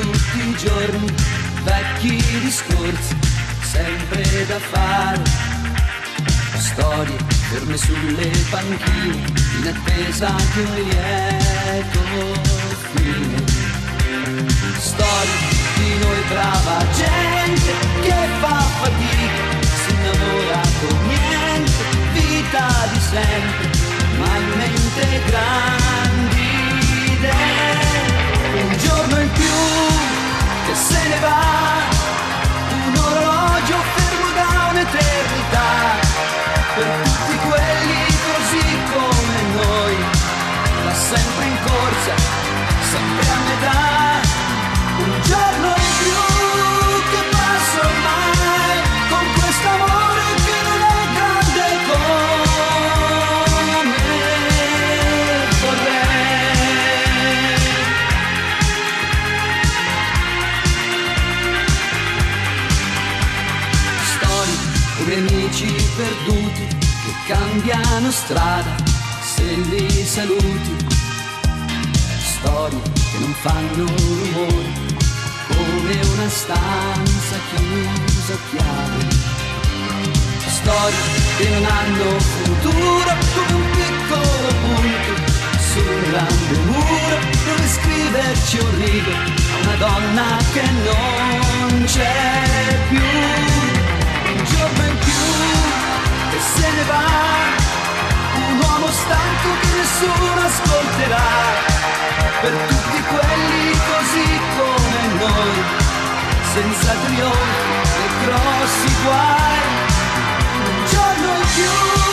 tutti i giorni, vecchi discorsi, sempre da fare, storie ferme sulle panchine, in attesa di un lieto fine. Storie di noi brava gente che fa fatica, si innamora con niente, vita di sempre, ma in mente grandi idee. Un giorno in più che se ne va, un orologio fermo da un'eternità, per tutti quelli così come noi, da sempre in corsa, sempre a metà. Un giorno in più che passa ormai, con quest'amore che non è grande come vorrei. Storie come amici perduti che cambiano strada se li saluti, storie che non fanno rumore come una stanza chiusa a chiave, storie che non hanno futuro come un piccolo punto su un grande muro dove scriverci un rigo a una donna che non c'è più. Un giorno in più che se ne va, un uomo stanco che nessuno ascolterà, per tutti quelli così come noi, senza trionfi e grossi guai. Un giorno in più